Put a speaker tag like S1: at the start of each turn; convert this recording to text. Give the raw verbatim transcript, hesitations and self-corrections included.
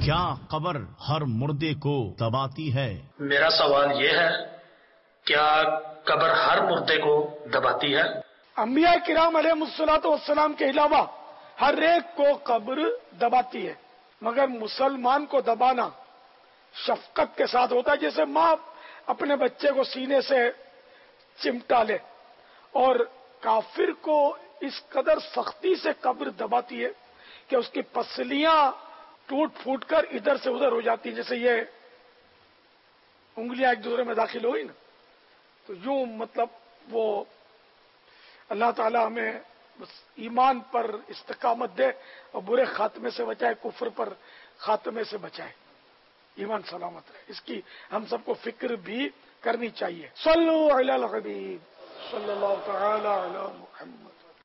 S1: क्या कब्र हर मुर्दे को दबाती है?
S2: मेरा सवाल ये है, क्या कब्र हर मुर्दे को दबाती है?
S3: अंबिया किराम अलैहिस्सलातु वस्सलाम के अलावा हर एक को कब्र दबाती है, मगर मुसलमान को दबाना शफकत के साथ होता है, जैसे माँ अपने बच्चे को सीने से चिमटा ले। और काफिर को इस कदर सख्ती से कब्र दबाती है कि उसकी पसलियां टूट फूट कर इधर से उधर हो जाती है। जैसे ये उंगलियां एक दूसरे में दाखिल हुई ना, तो यूं मतलब वो अल्लाह ताला हमें बस ईमान पर इस्तिकामत दे और बुरे खात्मे से बचाए, कुफ्र पर खात्मे से बचाए, ईमान सलामत रहे, इसकी हम सबको फिक्र भी करनी चाहिए। सल्लु अलल हबीब सल्लल्लाहु तआला अला मुहम्मद।